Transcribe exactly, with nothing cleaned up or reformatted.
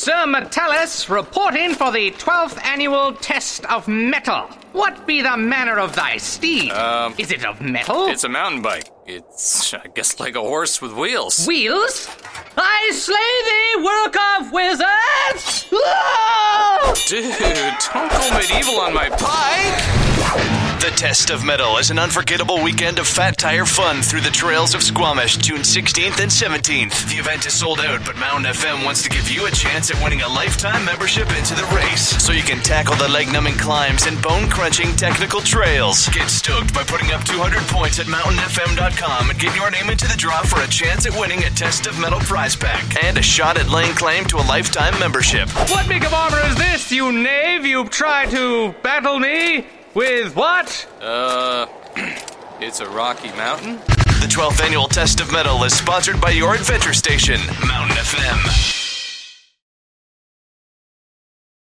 Sir Metellus, reporting for the twelfth annual test of metal. What be the manner of thy steed? Um, Is it of metal? It's a mountain bike. It's, I guess, like a horse with wheels. Wheels? I slay thee, work of wizards! Ah! Dude, don't go medieval on my bike! The Test of Metal is an unforgettable weekend of Fat Tire fun through the trails of Squamish, June sixteenth and seventeenth. The event is sold out, but Mountain F M wants to give you a chance at winning a lifetime membership into the race, so you can tackle the leg-numbing climbs and bone-crunching technical trails. Get stoked by putting up two hundred points at mountain f m dot com and get your name into the draw for a chance at winning a Test of Metal prize pack and a shot at laying claim to a lifetime membership. What make of armor is this, you knave? You try to battle me? With what? Uh, it's a rocky mountain. The twelfth annual Test of Metal is sponsored by your adventure station, Mountain F M.